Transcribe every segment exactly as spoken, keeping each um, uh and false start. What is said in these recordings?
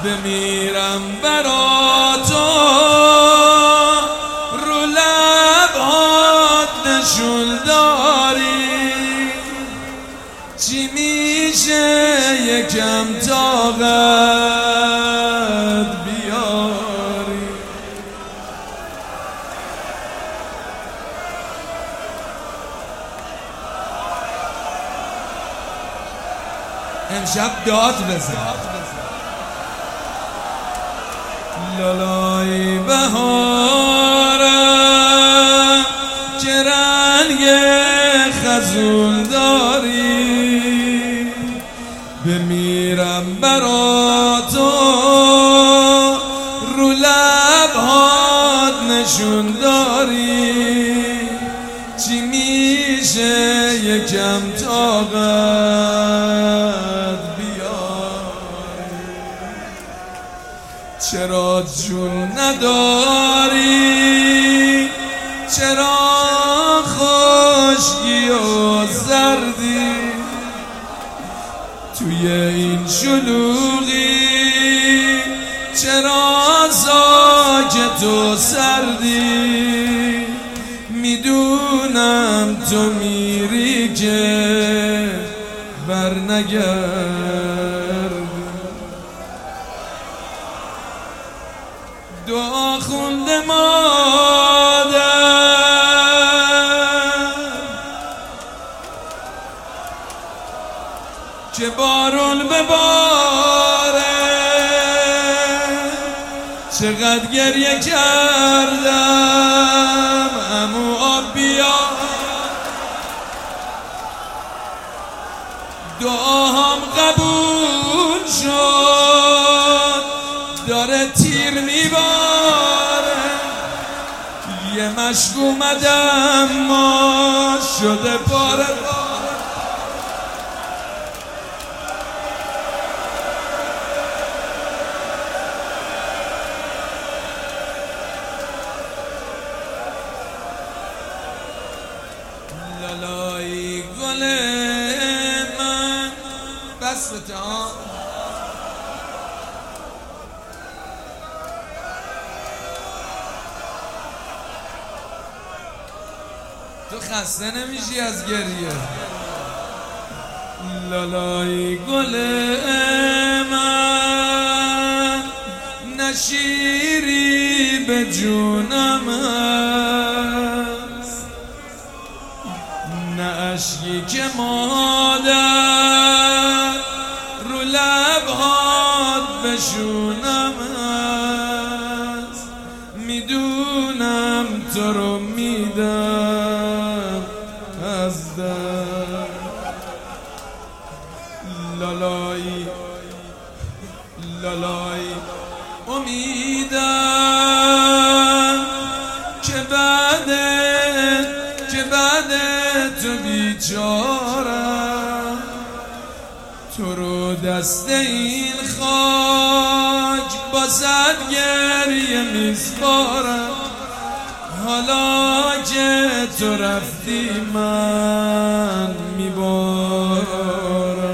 بمیرم برا تو، رو لبات نشون داری، چی میشه یکم طاقت بیاری. امشب داد بزن لالای بهارم که رنگ خزون داری، بمیرم برا تو، رو لبهات نشون داری، چی میشه یکم طاقت بیاری. چرا جون نداری، چرا خشکی و زردی، توی این شلوغی چرا ساکت و سردی، میدونم تو میری که برنگردی. دعا خونده مادر که بارون بباره، چقدر گریه کردم عمو آب بیا، دعاهام قبول شد، داره تیر میباره، یه مشک اومدم ما شده پاره پاره. لالای گل من بس بتا تو خسته نمیشی از گریه. لالای گل من نشیری به جونم هست، نه اشکی که مادر رو لبهات بشونم هست، میدونم تو رو میدم از در. لالایی لالایی امیدم که بعد که بعد تو بیچارم، تو رو دست این خاک با صد گریه میسپارم، حالا که تو رفتی من میبارم.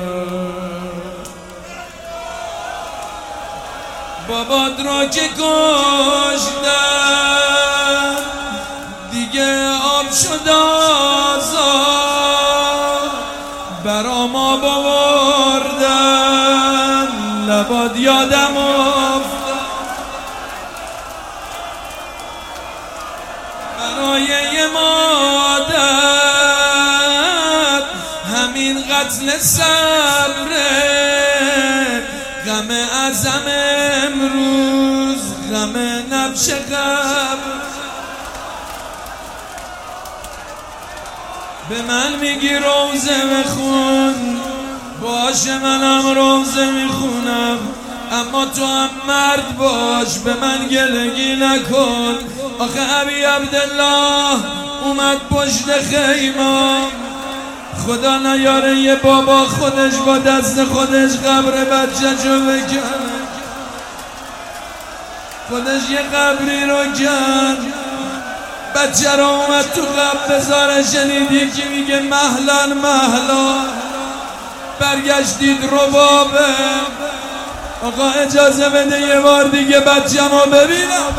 بابات را که کشتم دیگه آب شد آزاد، برا ما باوردن لباد یادم افتاد، برای یه مادر همین قتل صبره، غم ازم امروز غم نبش قبر. به من میگی روزه بخون، باشه منم روزه میخونم، اما تو هم مرد باش به من گلگی نکن. آخه ابی عبدالله اومد پشت خیمه، خدا نیاره یه بابا خودش با دست خودش قبر بچه چو بکنه، خودش یه قبری رو کن، بچه رو اومد تو قبر بذاره. شنیدی که میگه مهلن مهلا، برگشتید ربابه، آقا اجازه بده یه بار دیگه بچه‌مو ببینم.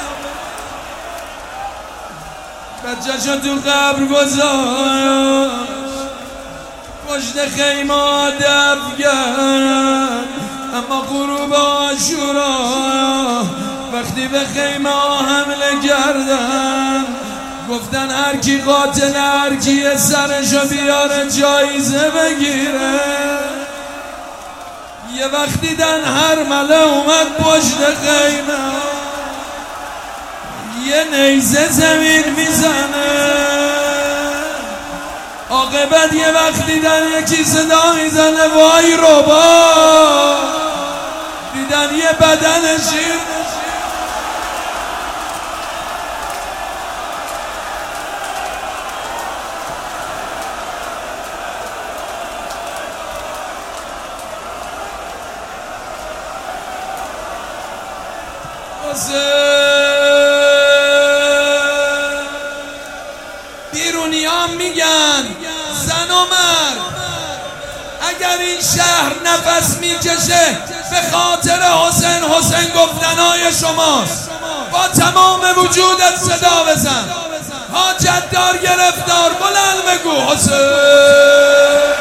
بچه‌شو تو قبر گذاشت، پشت خیمه دفن کرد، اما غروب عاشورا وقتی به خیمه حمله کردن گفتن هر کی قاتل هر کی سرشو بیاره جایزه بگیره. یه وقتی دن هر مله اومد پشت خیمه، یه نیزه زمین میزنه. عاقبت یه وقت دیدن یکی صدا میزنه وای ربا، دیدن یه بدن شیر بیرونیان میگن زن و مرد اگر این شهر نفس میکشه به خاطر حسین، حسین گفتنهای شماست. با تمام وجودت صدا بزن، حاجت دار گرفتار بلند بگو حسین.